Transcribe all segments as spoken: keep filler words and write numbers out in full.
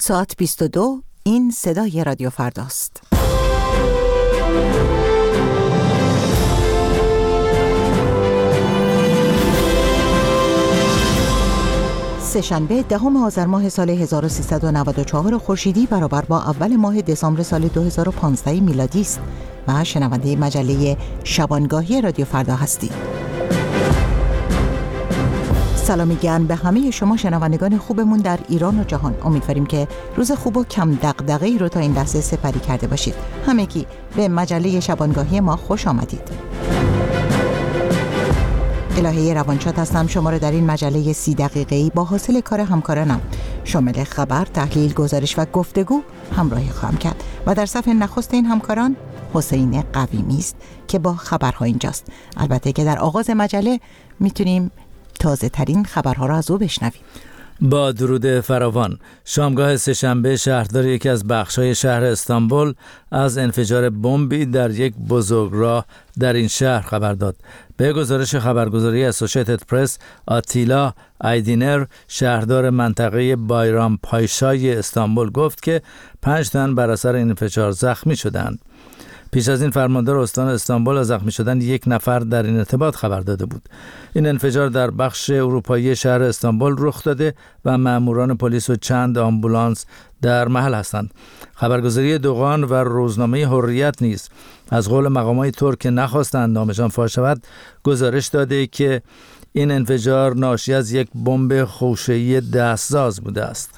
ساعت بیست و دو، این صدای رادیو فرداست. سه‌شنبه دهم آذر ماه سال هزار و سیصد و نود و چهار خورشیدی برابر با اول ماه دسامبر سال دو هزار و پانزده میلادی است و شنونده مجله شبانگاهی رادیو فردا هستید. سلامی گرم به همه شما شنوندگان خوبمون در ایران و جهان. امیدواریم که روز خوب و کم دغدغه‌ای رو تا این لحظه سپری کرده باشید. همگی به مجله شبانگاهی ما خوش آمدید. الهه روانشاد هستم. شما رو در این مجله سی دقیقه‌ای با حاصل کار همکارانم شامل خبر، تحلیل، گزارش و گفتگو همراهی خواهم کرد و در صفحه نخست این همکاران حسین قویمی است که با خبرها اینجاست. البته که در آغاز مجله میتونیم تازه ترین خبرها را از او بشنویم. با درود فراوان، شامگاه سه‌شنبه شهردار یکی از بخش‌های شهر استانبول از انفجار بمبی در یک بزرگراه در این شهر خبر داد. به گزارش خبرگزاری اسوسییتد پرس، آتیلا ایدینر، شهردار منطقه بایرام پایشای استانبول گفت که پنج تن بر اثر این انفجار زخمی شدند. پیش از این فرماندار استان استانبول از زخمی شدن یک نفر در این ارتباط خبر داده بود. این انفجار در بخش اروپایی شهر استانبول رخ داده و ماموران پلیس و چند آمبولانس در محل هستند. خبرگزاری دوغان و روزنامه حریت نیز از قول مقامات ترک که نخواستند نامشان فاش شود گزارش داده که این انفجار ناشی از یک بمب خوشه‌ای دستساز بوده است.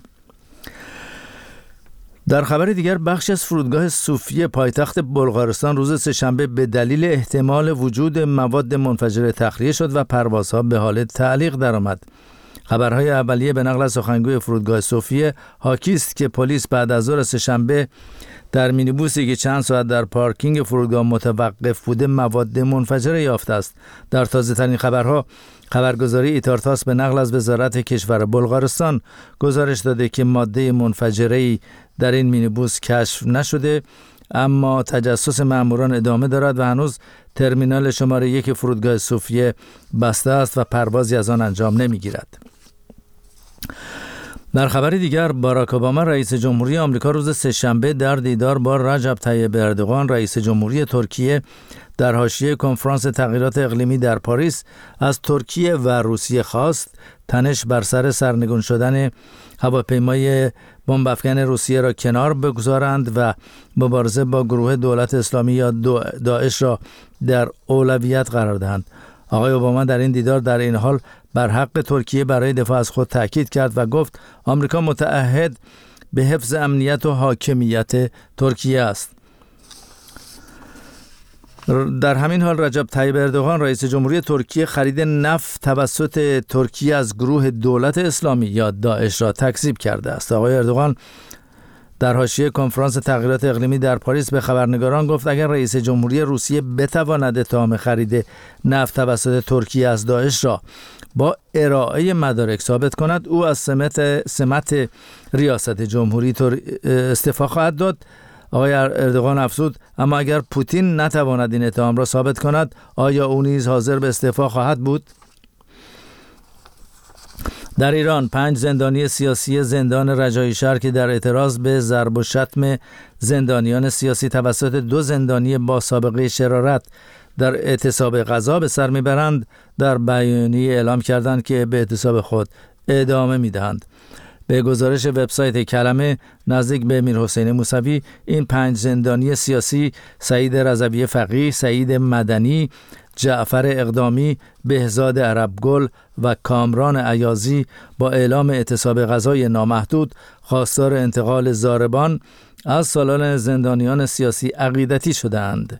در خبر دیگر، بخش از فرودگاه صوفیه پایتخت بلغارستان روز سه‌شنبه به دلیل احتمال وجود مواد منفجره تخلیه شد و پروازها به حال تعلیق درآمد. خبرهای اولیه به نقل از سخنگوی فرودگاه صوفیه حاکی است که پلیس بعد از ظهر سه‌شنبه در مینیبوسی که چند ساعت در پارکینگ فرودگاه متوقف بوده مواد منفجره یافته است. در تازه ترین خبرها، خبرگزاری ایتارتاس به نقل از وزارت کشور بلغارستان گزارش داده که ماده منفجره‌ای در این مینیبوس کشف نشده، اما تجسس ماموران ادامه دارد و هنوز ترمینال شماره یک فرودگاه صوفیه بسته است و پروازی از آن انجام نمی‌گیرد. در خبر دیگر، باراک اوباما رئیس جمهوری آمریکا روز سه‌شنبه در دیدار با رجب طیب اردوغان رئیس جمهوری ترکیه در حاشیه کنفرانس تغییرات اقلیمی در پاریس از ترکیه و روسیه خواست تنش بر سر سرنگون شدن هواپیمای بمب افکن روسیه را کنار بگذارند و مبارزه با گروه دولت اسلامی یا داعش را در اولویت قرار دهند. آقای اوباما در این دیدار در این حال بر حق ترکیه برای دفاع از خود تاکید کرد و گفت آمریکا متعهد به حفظ امنیت و حاکمیت ترکیه است. در همین حال رجب طیب اردوغان رئیس جمهوری ترکیه خرید نفت توسط ترکیه از گروه دولت اسلامی یا داعش را تکذیب کرده است. آقای اردوغان در حاشیه کنفرانس تغییرات اقلیمی در پاریس به خبرنگاران گفت اگر رئیس جمهوری روسیه بتواند اتهام خرید نفت توسط ترکیه از داعش را با ارائه مدارک ثابت کند، او از سمت سمت ریاست جمهوری استعفا خواهد داد. آقای اردوغان افزود اما اگر پوتین نتواند این اتهام را ثابت کند، آیا او نیز حاضر به استعفا خواهد بود؟ در ایران، پنج زندانی سیاسی زندان رجایی شهر که در اعتراض به ضرب و شتم زندانیان سیاسی توسط دو زندانی با سابقه شرارت در اعتصاب غذا به سر میبرند، در بیانیه اعلام کردند که به اعتصاب خود ادامه میدهند. به گزارش وبسایت کلمه نزدیک به میرحسین موسوی، این پنج زندانی سیاسی سعید رضوی فقیه، سعید مدنی، جعفر اقدامی، بهزاد عربگل و کامران عیازی با اعلام اعتصاب غذای نامحدود خواستار انتقال ضاربان از سالن زندانیان سیاسی عقیدتی شدند.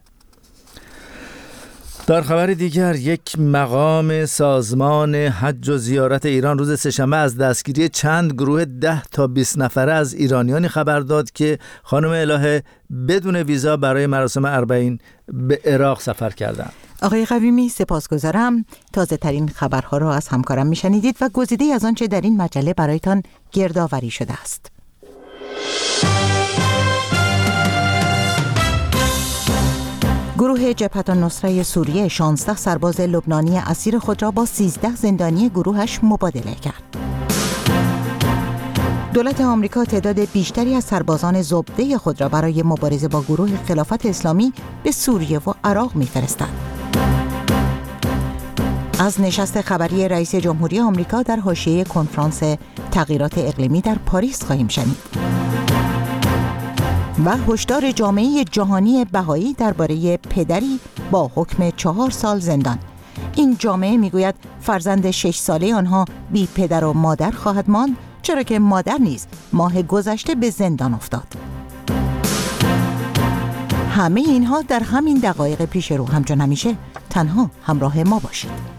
در خبر دیگر، یک مقام سازمان حج و زیارت ایران روز سه‌شنبه از دستگیری چند گروه ده تا بیست نفره از ایرانیانی خبر داد که خانم الهه بدون ویزا برای مراسم اربعین به عراق سفر کردند. آقای قویمی، سپاسگزارم. تازه ترین خبرها را از همکارم میشنیدید و گزیده‌ای از آنچه در این مجله برایتان گردآوری شده است. گروه جبهة النصره سوریه شانزده سرباز لبنانی اسیر خود را با سیزده زندانی گروهش مبادله کرد. دولت آمریکا تعداد بیشتری از سربازان زبده خود را برای مبارزه با گروه خلافت اسلامی به سوریه و عراق می‌فرستد. از نشست خبری رئیس جمهوری آمریکا در حاشیه کنفرانس تغییرات اقلیمی در پاریس خواهیم شنید. و هشدار جامعه جهانی بهایی درباره پدری با حکم چهار سال زندان. این جامعه میگوید فرزند شش ساله آنها بی پدر و مادر خواهد ماند، چرا که مادر نیز ماه گذشته به زندان افتاد. همه اینها در همین دقایق پیش رو. همچون همیشه تنها همراه ما باشید.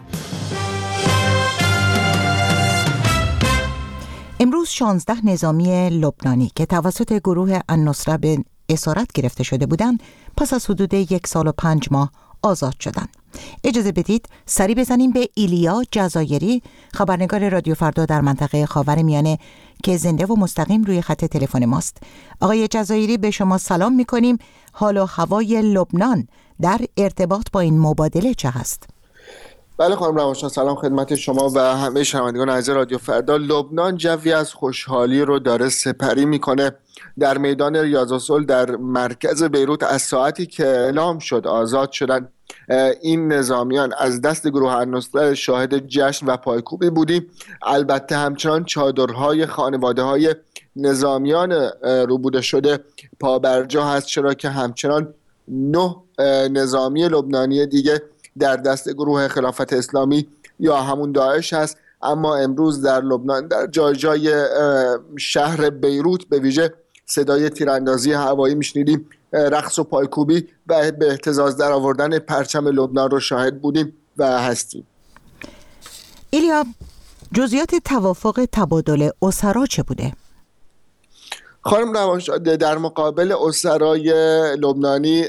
امروز شانزده نظامی لبنانی که توسط گروه النصره به اسارت گرفته شده بودند پس از حدود یک سال و پنج ماه آزاد شدند. اجازه بدید سری بزنیم به ایلیا جزایری، خبرنگار رادیو فردا در منطقه خاورمیانه که زنده و مستقیم روی خط تلفن ماست. آقای جزایری، به شما سلام می‌کنیم. حال و هوای لبنان در ارتباط با این مبادله چه هست؟ بله خانم روانشناس، سلام خدمت شما و همه شنوندگان عزیز رادیو فردا. لبنان جوی از خوشحالی رو داره سپری میکنه. در میدان ریاض الصلح در مرکز بیروت از ساعتی که اعلام شد آزاد شدن این نظامیان از دست گروه النصره شاهد جشن و پایکوبی بودیم. البته همچنان چادرهای خانواده‌های نظامیان روبوده شده پابرجا هست، چرا که همچنان نه نظامی لبنانی دیگه در دست گروه خلافت اسلامی یا همون داعش هست. اما امروز در لبنان در جای جای شهر بیروت به ویژه صدای تیراندازی هوایی میشنیدیم، رقص و پایکوبی و به اهتزاز در آوردن پرچم لبنان رو شاهد بودیم و هستیم. ایلیا، جزئیات توافق تبادل اسرا چه بوده؟ خانم روانشناس، در مقابل اسرای لبنانی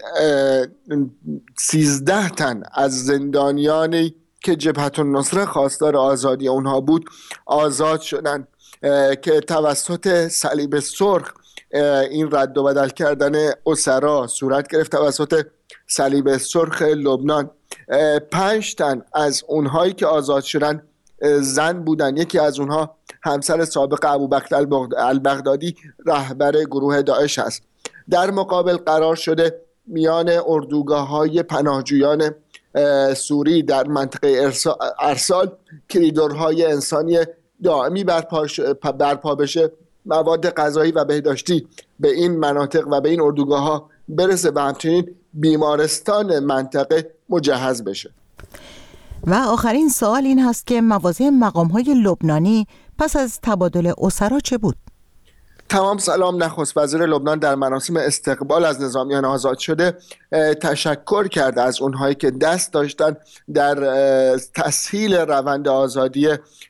سیزده تن از زندانیانی که جبهت النصره خواستار آزادی اونها بود آزاد شدند که توسط صلیب سرخ این رد و بدل کردن اسرا صورت گرفت. توسط صلیب سرخ لبنان پنج تن از اونهایی که آزاد شدن زن بودن. یکی از اونها همسر سابق ابوبکر البغدادی رهبر گروه داعش است. در مقابل قرار شده میان اردوگاه‌های پناهجویان سوری در منطقه ارسال کریدورهای انسانی دائمی برپا بشه، مواد غذایی و بهداشتی به این مناطق و به این اردوگاه‌ها برسه و همچنین بیمارستان منطقه مجهز بشه. و آخرین سوال این هست که مواضع مقام‌های لبنانی پس از تبادل اسرا چه بود؟ تمام سلام. نخست وزیر لبنان در مراسم استقبال از نظامیان آزاد شده تشکر کرد از اونهایی که دست داشتن در تسهیل روند آزادی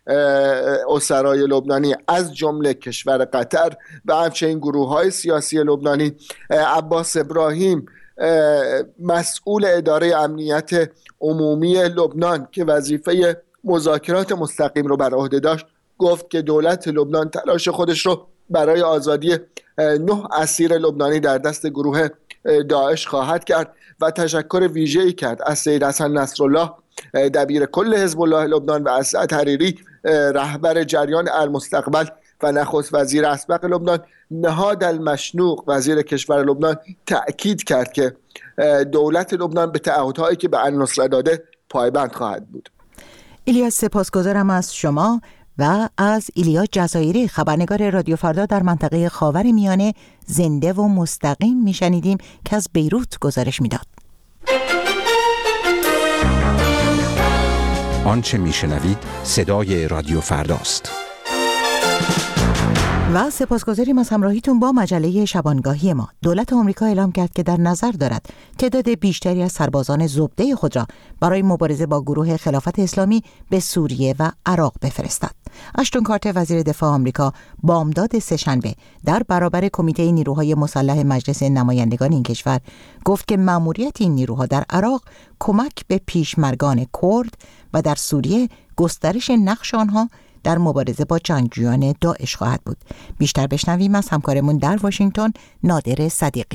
اسرای لبنانی، از جمله کشور قطر و همچنین گروه‌های سیاسی لبنانی. عباس ابراهیم، مسئول اداره امنیت عمومی لبنان که وظیفه مذاکرات مستقیم رو بر عهده داشت، گفت که دولت لبنان تلاش خودش رو برای آزادی نه اسیر لبنانی در دست گروه داعش خواهد کرد و تشکر ویژه‌ای کرد از سید حسن نصرالله دبیر کل حزب الله لبنان و اسعد حریری رهبر جریان المستقبل و نخست وزیر اسبق لبنان. نهاد المشنوق وزیر کشور لبنان تأکید کرد که دولت لبنان به تعهدهایی که به النصره داده پایبند خواهد بود. ایلیا، سپاسگزارم از شما و از ایلیا جزایری، خبرنگار رادیو فردا در منطقه خاورمیانه زنده و مستقیم میشنیدیم که از بیروت گزارش میداد. آنچه میشنوید صدای رادیو فرداست. و سپاسگزاریم از همراهیتون با مجله شبانگاهی ما. دولت آمریکا اعلام کرد که در نظر دارد تعداد بیشتری از سربازان زبده خود را برای مبارزه با گروه خلافت اسلامی به سوریه و عراق بفرستد. اشتون کارتر وزیر دفاع آمریکا بامداد سه‌شنبه در برابر کمیته نیروهای مسلح مجلس نمایندگان این کشور گفت که مأموریت این نیروها در عراق کمک به پیشمرگان کرد و در سوریه گسترش نقش آنها در مبارزه با جنگجویان داعش خواهد بود. بیشتر بشنویم از همکارمون در واشنگتن، نادر صدیقی.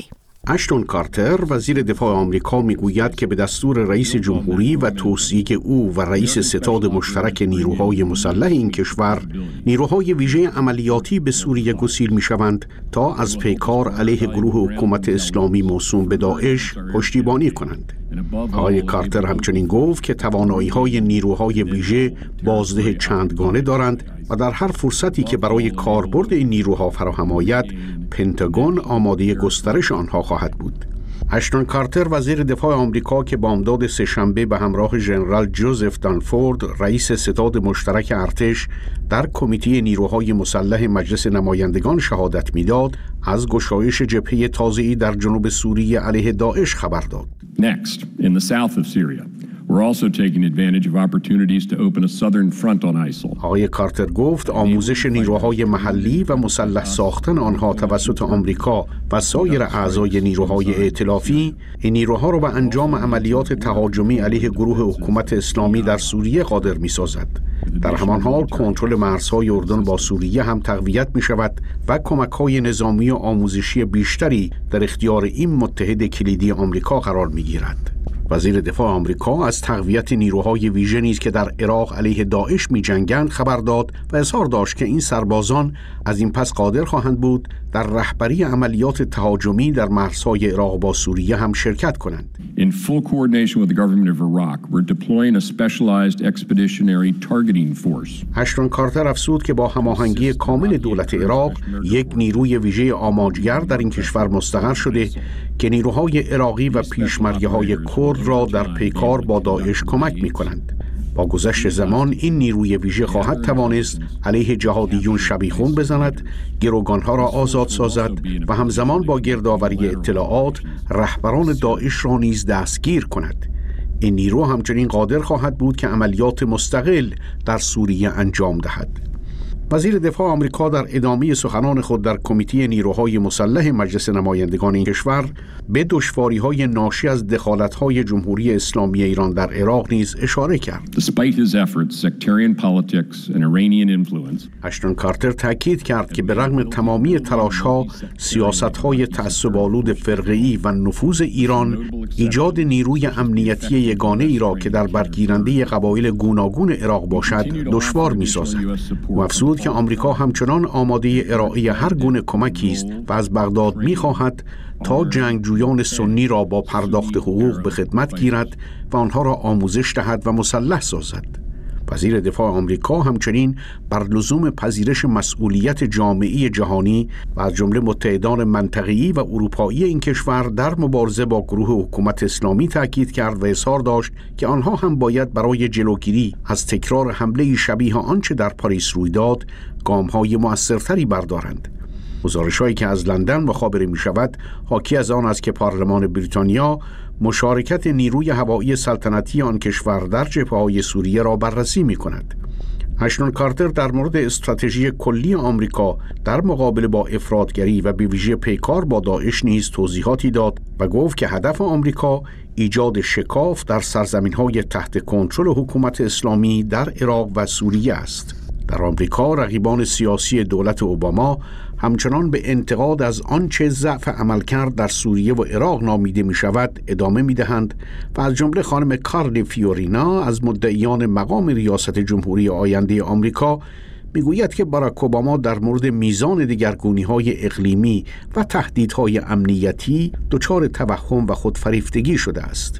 اشتون کارتر وزیر دفاع آمریکا میگوید که به دستور رئیس جمهوری و توصیه او و رئیس ستاد مشترک نیروهای مسلح این کشور، نیروهای ویژه عملیاتی به سوریه گسیل میشوند تا از پیکار علیه گروه حکومت اسلامی موسوم به داعش پشتیبانی کنند. آقای کارتر همچنین گفت که توانایی‌های نیروهای ویژه بازده چندگانه دارند و در هر فرصتی که برای کاربرد این نیروها فراهم آید، پنتاگون آماده گسترش آنها خواهد بود. اشتون کارتر وزیر دفاع آمریکا که بامداد سه‌شنبه به همراه ژنرال جوزف دانفورد رئیس ستاد مشترک ارتش در کمیته نیروهای مسلح مجلس نمایندگان شهادت میداد، از گشایش جبهه تازه‌ای در جنوب سوریه علیه داعش خبر داد. Next, in the south of Syria, we're also taking advantage of opportunities to open a southern front on ISIL. آقای کارتر گفت آموزش نیروهای محلی و مسلح ساختن آنها توسط آمریکا و سایر اعضای نیروهای ائتلافی این نیروها را به انجام عملیات تهاجمی علیه گروه حکومت اسلامی در سوریه قادر می‌سازد. در همان حال کنترل مرزهای اردن با سوریه هم تقویت می‌شود و کمک‌های نظامی و آموزشی بیشتری در اختیار این متحد کلیدی آمریکا قرار می‌گیرد. وزیر دفاع آمریکا از تقویت نیروهای ویژه نیز که در عراق علیه داعش می‌جنگند خبر داد و اظهار داشت که این سربازان از این پس قادر خواهند بود در رهبری عملیات تهاجمی در مرزهای عراق با سوریه هم شرکت کنند. In full coordination with the government of Iraq, we're deploying a specialized expeditionary targeting force. اشتون کارتر افزود که با هماهنگی کامل دولت عراق، یک نیروی ویژه آماجگر در این کشور مستقر شده که نیروهای عراقی و پیشمرگه‌های کرد را در پیکار با داعش کمک می‌کنند. با گذشت زمان این نیروی ویژه خواهد توانست علیه جهادیون شبیخون بزند، گروگانها را آزاد سازد و همزمان با گردآوری اطلاعات رهبران داعش را نیز دستگیر کند. این نیرو همچنین قادر خواهد بود که عملیات مستقل در سوریه انجام دهد. وزیر دفاع آمریکا در ادامه سخنان خود در کمیته نیروهای مسلح مجلس نمایندگان این کشور به دشواری‌های ناشی از دخالت‌های جمهوری اسلامی ایران در عراق نیز اشاره کرد. Despite his efforts, sectarian politics and Iranian influence. اشتون کارتر تاکید کرد که به رغم تمامی تلاش‌ها، سیاست‌های تعصب‌آلود فرقه‌ای و نفوذ ایران ایجاد نیروی امنیتی یگانه ای را که در برگیرنده قبایل گوناگون عراق باشد دشوار می‌سازد. و افزود که آمریکا همچنان آماده ارائه هر گونه کمکی است و از بغداد می‌خواهد تا جنگجویان سنی را با پرداخت حقوق به خدمت گیرد و آنها را آموزش دهد و مسلح سازد. وزیر دفاع آمریکا همچنین بر لزوم پذیرش مسئولیت جامعه جهانی و از جمله متحدان منطقه‌ای و اروپایی این کشور در مبارزه با گروه حکومت اسلامی تاکید کرد و اظهار داشت که آنها هم باید برای جلوگیری از تکرار حمله شبیه آنچه در پاریس روی داد گام‌های مؤثرتری بردارند. گزارش‌هایی که از لندن مخابره می‌شود حاکی از آن است که پارلمان بریتانیا مشارکت نیروی هوایی سلطنتی آن کشور در جبهه‌های سوریه را بررسی می‌کند. اشتون کارتر در مورد استراتژی کلی آمریکا در مقابله با افراطگری و به ویژه پیکار با داعش نیز توضیحاتی داد و گفت که هدف آمریکا ایجاد شکاف در سرزمین‌های تحت کنترل حکومت اسلامی در عراق و سوریه است. در آمریکا رقیبان سیاسی دولت اوباما همچنان به انتقاد از آنچه ضعف عملکرد در سوریه و عراق نامیده می شود ادامه می دهند و از جمله خانم کارلی فیورینا از مدعیان مقام ریاست جمهوری آینده آمریکا می گوید که باراک اوباما در مورد میزان دگرگونی‌های اقلیمی و تهدیدهای امنیتی دچار توهم و خودفریفتگی شده است.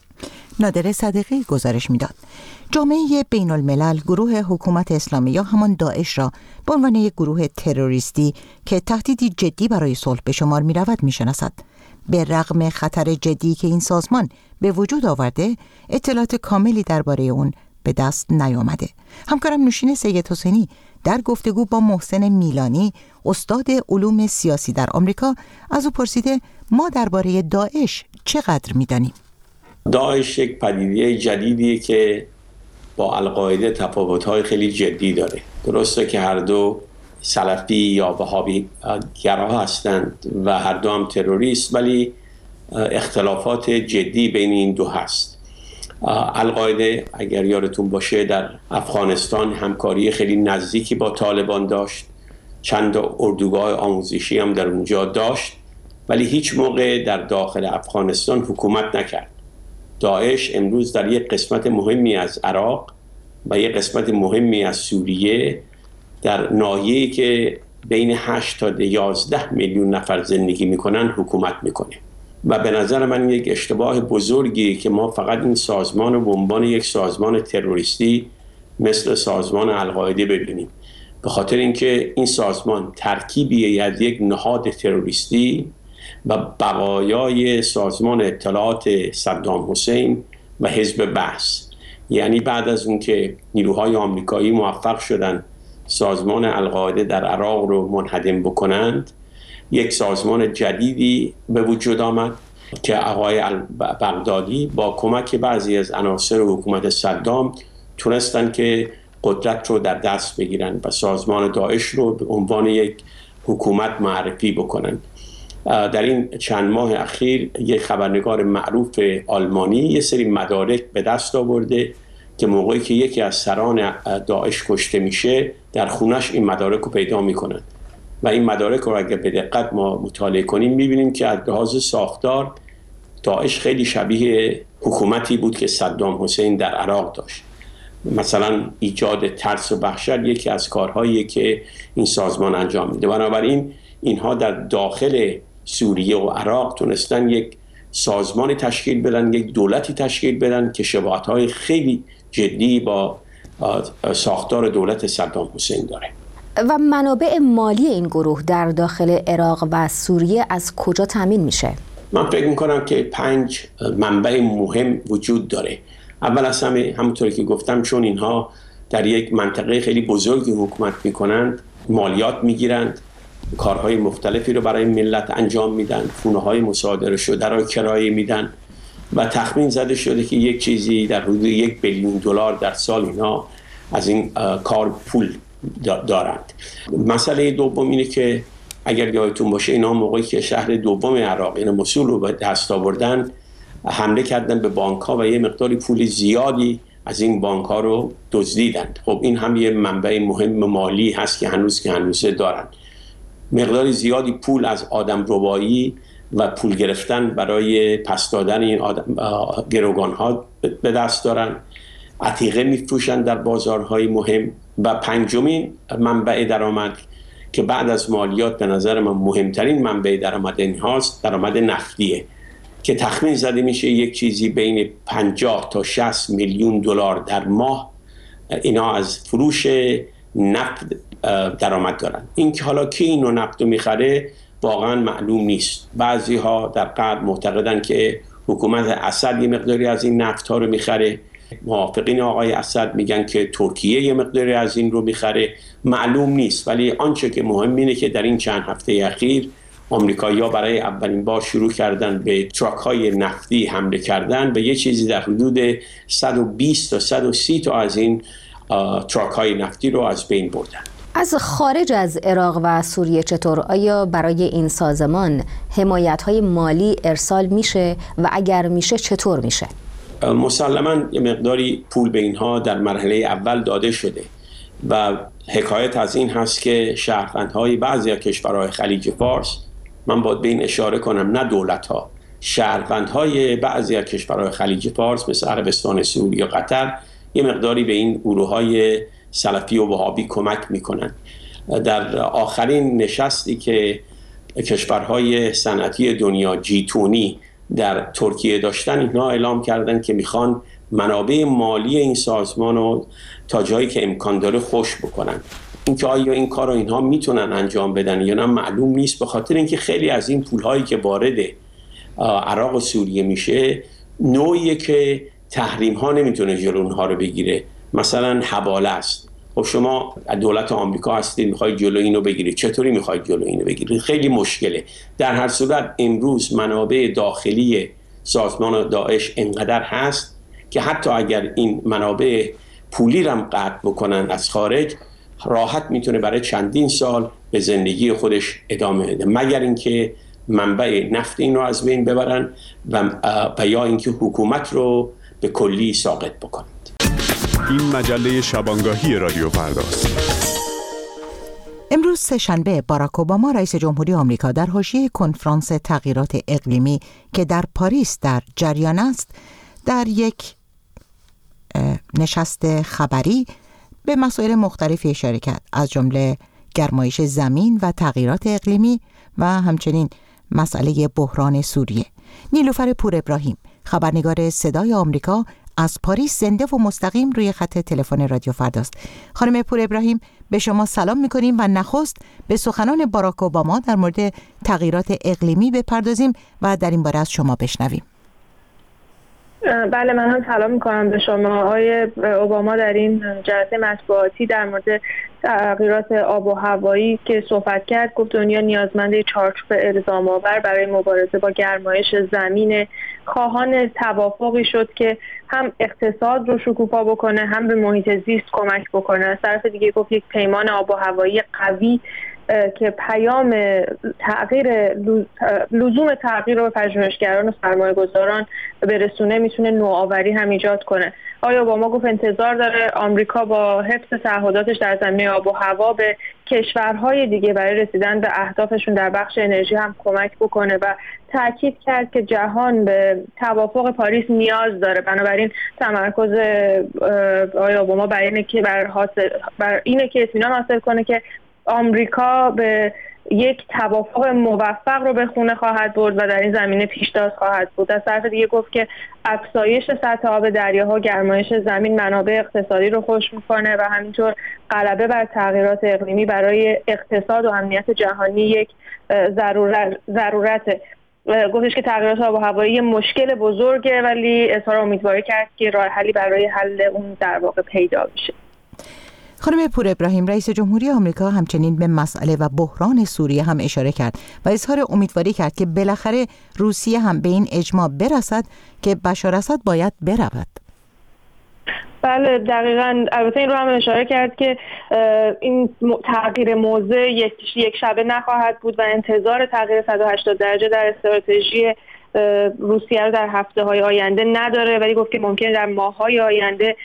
نادر صدیقی گزارش میداد. جامعه بین الملل گروه حکومت اسلامی یا همان داعش را به عنوان یک گروه تروریستی که تهدیدی جدی برای صلح به شمار می رود می شناسد. به رغم خطر جدی که این سازمان به وجود آورده، اطلاعات کاملی درباره اون به دست نیامده. همکارم نوشین سید حسینی در گفتگو با محسن میلانی، استاد علوم سیاسی در آمریکا، از او پرسیده ما درباره داعش چقدر می‌دانیم؟ داعش یک پدیده جدیدیه که با القاعده تفاوت‌های خیلی جدی داره. درسته که هر دو سلفی یا وهابی گرا هستند و هر دو هم تروریست، ولی اختلافات جدی بین این دو هست. القاعده اگر یادتون باشه در افغانستان همکاری خیلی نزدیکی با طالبان داشت، چند اردوگاه آموزشی هم در اونجا داشت ولی هیچ موقع در داخل افغانستان حکومت نکرد. داعش امروز در یک قسمت مهمی از عراق و یک قسمت مهمی از سوریه در ناحیه‌ای که بین هشت تا یازده میلیون نفر زندگی میکنن حکومت میکنه و به نظر من یک اشتباه بزرگی که ما فقط این سازمان رو به عنوان یک سازمان تروریستی مثل سازمان القاعده ببینیم، به خاطر اینکه این سازمان ترکیبی از یک نهاد تروریستی و بقایای سازمان اطلاعات صدام حسین و حزب بعث. یعنی بعد از اون که نیروهای آمریکایی موفق شدن سازمان القاعده در عراق رو منهدم بکنند، یک سازمان جدیدی به وجود آمد که آقای بغدادی با کمک بعضی از عناصر حکومت صدام تونستن که قدرت رو در دست بگیرن و سازمان داعش رو به عنوان یک حکومت معرفی بکنن. در این چند ماه اخیر یک خبرنگار معروف آلمانی یه سری مدارک به دست آورده که موقعی که یکی از سران داعش کشته میشه در خونش این مدارک رو پیدا میکنن و این مدارک رو اگر به دقت ما مطالعه کنیم میبینیم که از لحاظ ساختار داعش خیلی شبیه حکومتی بود که صدام حسین در عراق داشت. مثلا ایجاد ترس و وحشت یکی از کارهایی که این سازمان انجام میده. بنابراین اینها در داخل سوریه و عراق تونستن یک سازمانی تشکیل بدن، یک دولتی تشکیل بدن که شباهت‌های خیلی جدی با ساختار دولت صدام حسین داره. و منابع مالی این گروه در داخل عراق و سوریه از کجا تامین میشه؟ من فکر میکنم که پنج منبع مهم وجود داره. اول از همه همونطوری که گفتم چون اینها در یک منطقه خیلی بزرگی حکومت میکنند، مالیات میگیرند، کارهای مختلفی رو برای ملت انجام میدن، خونه‌های مصادره شده را کرایه میدن و تخمین زده شده که یک چیزی در حدود یک بیلیون دلار در سال اینها از این کار پول دارند. مسئله دوم اینه که اگر یادتون باشه اینا موقعی که شهر دوم عراق این موصول رو به دست آوردن حمله کردن به بانک‌ها و یه مقداری پول زیادی از این بانک‌ها رو دزدیدند. خب این هم یه منبع مهم مالی هست که هنوز که هنوز دارن. مقداری زیادی پول از آدم ربایی و پول گرفتن برای پس دادن این گروگان‌ها به دست دارن. عتیقه میفروشن در بازارهای مهم. و پنجمین منبع درآمد که بعد از مالیات به نظر من مهمترین منبع درآمد اینهاست، درآمد نفتیه که تخمین زده میشه یک چیزی بین پنجاه تا شصت میلیون دلار در ماه اینا از فروش نفت درآمد دارن. این که حالا کی اینو نفت رو میخره واقعا معلوم نیست. بعضی ها در غرب معتقدن که حکومت اسد یه مقداری از این نفت ها رو میخره، موافقین آقای اسد میگن که ترکیه یه مقداری از این رو میخره، معلوم نیست. ولی آنچه که مهم اینه که در این چند هفته اخیر آمریکایی‌ها برای اولین بار شروع کردن به تراک‌های نفتی حمله کردن و یه چیزی در حدود صد و بیست تا صد و سی تا از این تراک‌های نفتی رو از بین بردن. از خارج از عراق و سوریه چطور؟ آیا برای این سازمان حمایت‌های مالی ارسال میشه و اگر میشه چطور میشه؟ مسلماً یه مقداری پول به اینها در مرحله اول داده شده و حکایت از این هست که شهروندهای بعضی از کشورهای خلیج فارس، من باید به این اشاره کنم نه دولت‌ها، شهروندهای بعضی از کشورهای خلیج فارس مثل عربستان سعودی و قطر یه مقداری به این گروه‌های سلفی و وهابی کمک میکنن. در آخرین نشستی که کشورهای صنعتی دنیا جی توونی در ترکیه داشتن، اینها اعلام کردن که میخوان منابع مالی این سازمان رو تا جایی که امکان داره خوش بکنن. اینکه آیا این کار رو اینها میتونن انجام بدن یا نه معلوم نیست، به خاطر اینکه خیلی از این پولهایی که وارد عراق و سوریه میشه نوعیه که تحریم ها نمیتونه جلو اونها رو بگیره. مثلا حواله است. خب شما دولت آمریکا هستید میخواید جلو اینو بگیرید، چطوری میخواید جلو اینو بگیرید؟ خیلی مشکله. در هر صورت امروز منابع داخلی سازمان داعش انقدر هست که حتی اگر این منابع پولی رو قطع بکنن از خارج، راحت میتونه برای چندین سال به زندگی خودش ادامه بده، مگر اینکه منبع نفت این رو از بین ببرن و, و یا اینکه حکومت رو به کلی ساقط بکنن. این مجله شبانگاهی رادیو فرداست. امروز سه‌شنبه باراک اوباما رئیس جمهوری آمریکا در حاشیه کنفرانس تغییرات اقلیمی که در پاریس در جریان است در یک نشست خبری به مسائل مختلفی اشاره کرد، از جمله گرمایش زمین و تغییرات اقلیمی و همچنین مسئله بحران سوریه. نیلوفر پور ابراهیم، خبرنگار صدای آمریکا از پاریس زنده و مستقیم روی خط تلفن رادیو فرداست. خانم پور ابراهیم، به شما سلام می‌کنیم و نخست به سخنان باراک اوباما در مورد تغییرات اقلیمی بپردازیم و در این باره از شما بشنویم. بله، من هم سلام میکنم به شما. آقای اوباما در این جلسه مطبوعاتی در مورد تغییرات آب و هوایی که صحبت کرد، گفت دنیا نیازمند چارچوب الزام آور برای مبارزه با گرمایش زمین، خواهان توافقی شد که هم اقتصاد رو شکوفا بکنه هم به محیط زیست کمک بکنه. از طرف دیگه گفت یک پیمان آب و هوایی قوی که پیام تغییر لزوم تغییر رو به پژوهشگران و سرمایه‌گذاران برسونه میتونه نوآوری هم ایجاد کنه. آقای اوباما گفت انتظار داره آمریکا با حفظ تعهداتش در زمینه آب و هوا به کشورهای دیگه برای رسیدن به اهدافشون در بخش انرژی هم کمک بکنه و تاکید کرد که جهان به توافق پاریس نیاز داره. بنابراین تمرکز آقای اوباما بر اینه که بر حاصل بر اینه که اطمینان حاصل کنه که آمریکا به یک توافق موفق رو به خونه خواهد برد و در این زمینه پیشتاز خواهد بود. از طرف دیگه گفت که افزایش سطح آب دریاها، گرمایش زمین منابع اقتصادی رو خشک می‌کنه و همینطور غلبه بر تغییرات اقلیمی برای اقتصاد و امنیت جهانی یک ضرورت ضرورته. گفتش که تغییرات آب و هوایی مشکل بزرگه ولی اظهار امیدواری کرد که راه حلی برای حل اون در واقع پیدا بشه. خانم پور ابراهیم، رئیس جمهوری آمریکا همچنین به مسئله و بحران سوریه هم اشاره کرد و اظهار امیدواری کرد که بالاخره روسیه هم به این اجماع برسد که بشار اسد باید برود. بله دقیقاً، البته این رو هم اشاره کرد که این تغییر موضع یک یک شبه نخواهد بود و انتظار تغییر صد و هشتاد درجه در استراتژی روسیه رو در هفته های آینده نداره، ولی گفت که ممکنه در ماه های آینده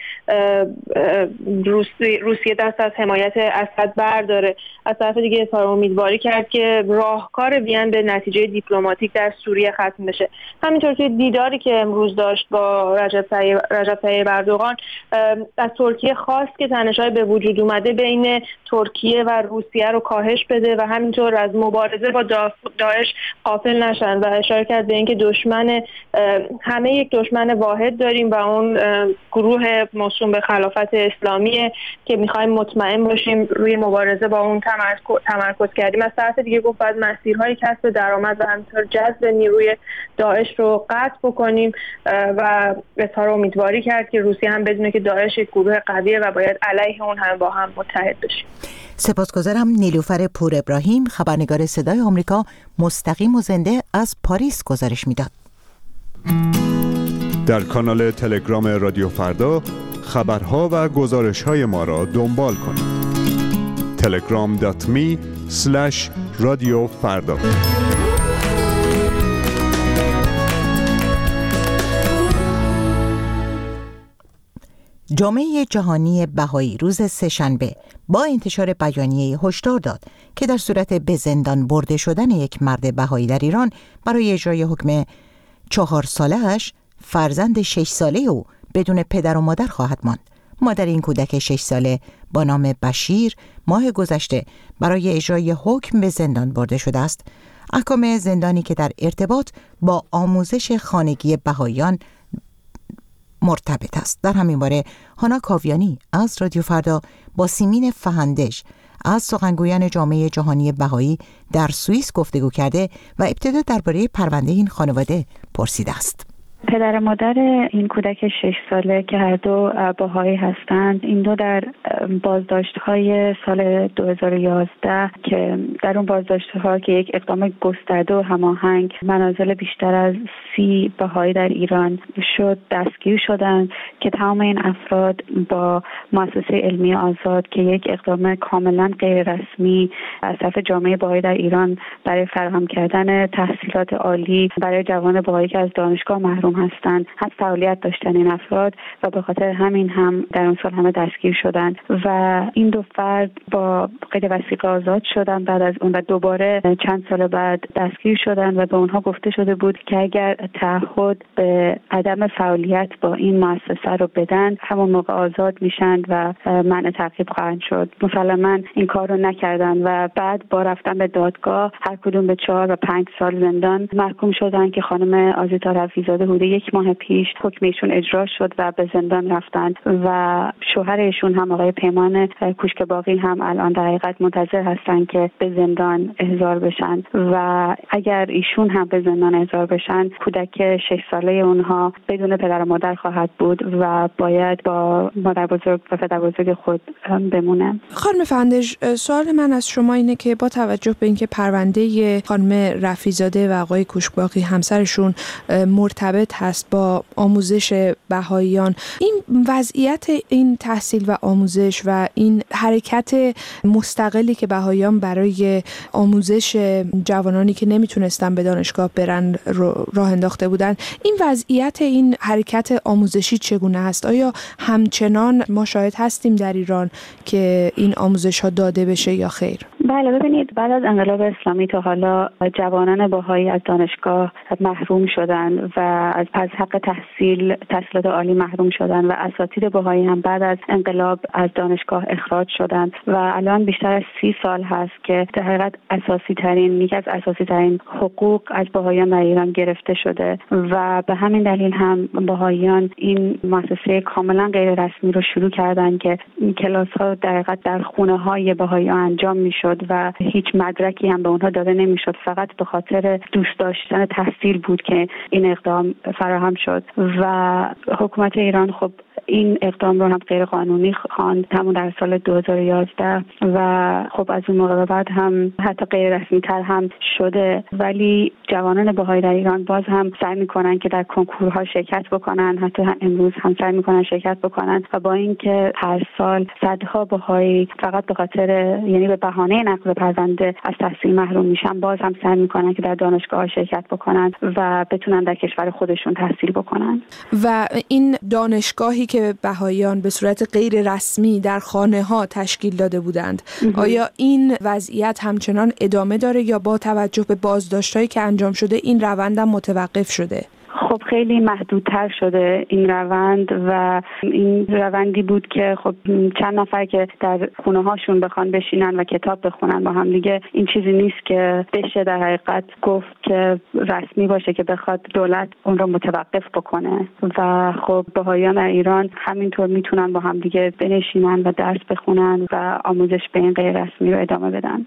روسیه دست از حمایت اسد برداره. از طرف دیگه اظهار امیدواری کرد که راهکار وین به نتیجه دیپلماتیک در سوریه ختم بشه. همینطور که دیداری که امروز داشت با رجب طیب رجب طیب اردوغان، از ترکیه خواست که تنش‌های به وجود اومده بین ترکیه و روسیه رو کاهش بده و همینطور از مبارزه با داعش غافل نشن و اشاره کرد به اینکه دشمن همه یک دشمن واحد داریم و اون گروه موسوم به خلافت اسلامیه که میخوایم مطمئن باشیم روی مبارزه با اون تمرکز کردیم. از طرف دیگه گفت باید مسیرهای کسب درآمد و همینطور جذب نیروی داعش رو قطع بکنیم و اظهار امیدواری کرد که روسیه هم بدونه که داعش یک گروه قویه و باید علیه اون هم با هم متحد بشیم. سپاسگزارم. نیلوفر پور ابراهیم، خبرنگار صدای آمریکا، مستقیم و زنده از پاریس گزارش میداد. در کانال تلگرام رادیو فردا خبرها و گزارش‌های ما را دنبال کنید. تلگرام دات می اسلش رادیو فردا. جامعه جهانی بهایی روز سه‌شنبه با انتشار بیانیه هشدار داد که در صورت به زندان برده شدن یک مرد بهایی در ایران برای اجرای حکم چهار ساله‌اش، فرزند شش ساله او بدون پدر و مادر خواهد ماند. مادر این کودک شش ساله با نام بشیر ماه گذشته برای اجرای حکم به زندان برده شده است. احکام زندانی که در ارتباط با آموزش خانگی بهاییان مرتبط است. در همین باره هانا کاویانی از رادیو فردا با سیمین فهندش از سخنگویان جامعه جهانی بهایی در سوئیس گفتگو کرده و ابتدا درباره پرونده این خانواده پرسیده است. پدر مادر این کودک شش ساله که هر دو بهایی هستند، این دو در بازداشت‌های سال دو هزار و یازده که در اون بازداشت‌ها که یک اقدام گسترده و هماهنگ منازل بیشتر از سی بهایی در ایران شد، دستگیر شدند که تمام این افراد با مؤسسه علمی آزاد که یک اقدام کاملا غیر رسمی از طرف جامعه بهایی در ایران برای فراهم کردن تحصیلات عالی برای جوان بهایی که از دانشگاه محروم محروم هستند. هم فعالیت داشتن این افراد و به خاطر همین هم در اون سال همه دستگیر شدند و این دو فرد با قید وثیقه آزاد شدن بعد از اون و دوباره چند سال بعد دستگیر شدن و به اونها گفته شده بود که اگر تعهد به عدم فعالیت با این مؤسسه رو بدن همون موقع آزاد میشن و منع تعقیب خواهند شد. مسلماً این کار رو نکردن و بعد با رفتن به دادگاه هر کدوم به چهار و پنج سال زندان محکوم شدن که خانم آزیتا رفیع‌زاده حدود یک ماه پیش حکم ایشون اجرا شد و به زندان رفتن و شوهر ایشون هم آقای پیمان کوشکباقی هم الان در حقیقت منتظر هستن که به زندان احضار بشن و اگر ایشون هم به زندان احضار بشن کودک شش ساله اونها بدون پدر و مادر خواهد بود و باید با مادر بزرگ و پدر بزرگ خود بمونه. خانم فندش، سوال من از شما اینه که با توجه به اینکه پرونده خانم رفیع‌زاده و آقای کوشکباقی همسرشون مرتبط هست با آموزش بهائیان، این وضعیت این تحصیل و آموزش و این حرکت مستقلی که بهائیان برای آموزش جوانانی که نمیتونستن به دانشگاه برن راه انداخته بودن، این وضعیت این حرکت آموزشی چگونه است؟ آیا همچنان ما شاهد هستیم در ایران که این آموزش ها داده بشه یا خیر؟ بله، ببینید بعد از انقلاب اسلامی تا حالا جوانان بهایی از دانشگاه محروم شدند و از از حق تحصیل تحصیلات عالی محروم شدند و اساتید بهایی هم بعد از انقلاب از دانشگاه اخراج شدند و الان بیشتر از سی سال هست که در حقیقت اساسی ترین یکی از اساسی ترین حقوق از بهاییان در ایران گرفته شده و به همین دلیل هم بهاییان این مؤسسه کاملا غیر رسمی رو شروع کردن که کلاس ها در حقیقت در خونه های بهاییان انجام میشد و هیچ مدرکی هم به اونها داده نمیشد، فقط به خاطر دوست داشتن تحصیل بود که این اقدام فراهم شد و حکومت ایران خب این اقدام رو هم غیر قانونی خواند همون در سال دو هزار و یازده و خب از اون موقع به بعد هم حتی غیر رسمی تر هم شده، ولی جوانان بهایی در ایران باز هم سعی میکنن که در کنکورها شرکت بکنن، حتی امروز هم سعی میکنن شرکت بکنن و با اینکه هر سال صدها بهایی فقط به خاطر یعنی به بهانه نقض پرونده از تحصیل محروم میشن، باز هم سعی میکنن که در دانشگاه شرکت بکنن و بتونن در کشور خودشون تحصیل بکنن. و این دانشگاهی که بهائیان به صورت غیر رسمی در خانه ها تشکیل داده بودند، آیا این وضعیت همچنان ادامه داره یا با توجه به بازداشت‌هایی که انجام شده این روند هم متوقف شده؟ خب خیلی محدودتر شده این روند و این روندی بود که خب چند نفر که در خونه هاشون بخوان بشینن و کتاب بخونن با هم دیگه، این چیزی نیست که بشه در حقیقت گفت که رسمی باشه که بخواد دولت اون رو متوقف بکنه و خب بهائیان در ایران همینطور میتونن با هم دیگه بنشینن و درس بخونن و آموزش به این غیر رسمی رو ادامه بدن.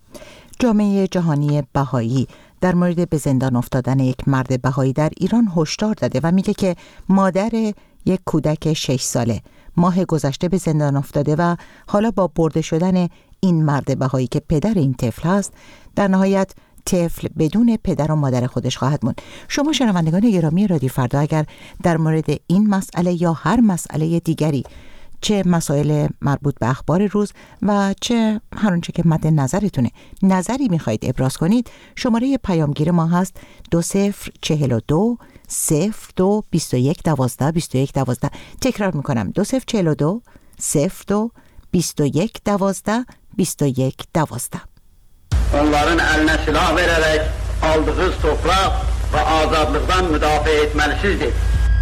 جامعه جهانی بهایی در مورد به زندان افتادن یک مرد بهایی در ایران هشدار داده و میگه که مادر یک کودک شش ساله ماه گذشته به زندان افتاده و حالا با برده شدن این مرد بهایی که پدر این طفل هست، در نهایت طفل بدون پدر و مادر خودش خواهد موند. شما شنوندگان گرامی رادیو فردا اگر در مورد این مسئله یا هر مسئله دیگری، چه مسائل مربوط به اخبار روز و چه هر آنچه که مد نظرتونه، نظری میخواهید ابراز کنید، شماره پیامگیر ما هست دو صفر چهل و دو صفر دو بیست و یک دوازده بیست و یک دوازده. تکرار میکنم دو صفر چهل و دو صفر دو بیست و یک دوازده بیست و یک دوازده. Onların eline silah vererek aldığı toprak ve azadlıktan müdafaa etmelisizdir.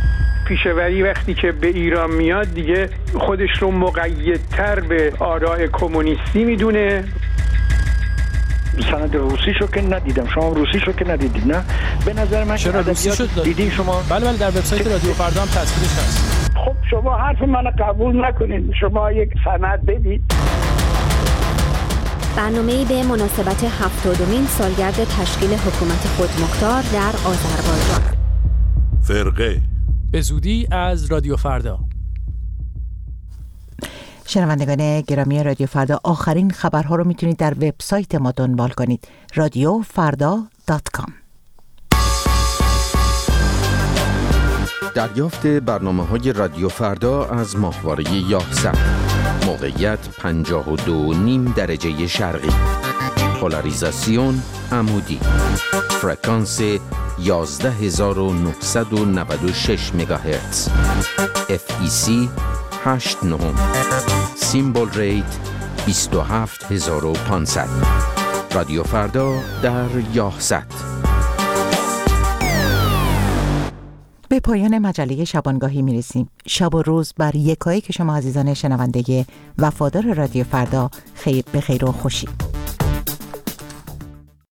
پیشوری وقتی که به ایران میاد دیگه خودش رو مقیدتر به آراء کمونیستی میدونه. سند روسیشو که ندیدم، شما روسیشو که ندیدید نه؟ به نظر من چرا روسیشو دیدین شما؟ بله بله در وبسایت رادیو فردا هم تصویرش هست. خب شما حرف منو قبول نکنید، شما یک سند بدید. برنامه‌ای به مناسبت هفتادمین سالگرد تشکیل حکومت خودمختار در آذربایجان. فرقه به زودی از رادیو فردا. شنوندگان گرامی رادیو فردا، آخرین خبرها رو میتونید در وبسایت ما دنبال کنید، رادیو فردا دات کام. دریافت برنامه‌های رادیو فردا از ماهواره یاحصد. موقعیت پنجاه و دو و نیم درجه شرقی. پولاریزاسیون عمودی. فرکانس یازده هزار و نهصد و نود و شش مگاهرتز، اف ای سی هشت نه، سیمبل ریت بیست و هفت هزار و پانصد. رادیو فردا در یاهصد. به پایان مجله شبانگاهی میرسیم. شب و روز بر یکایی که شما عزیزان شنونده وفادار رادیو فردا خیر به خیر و خوشی.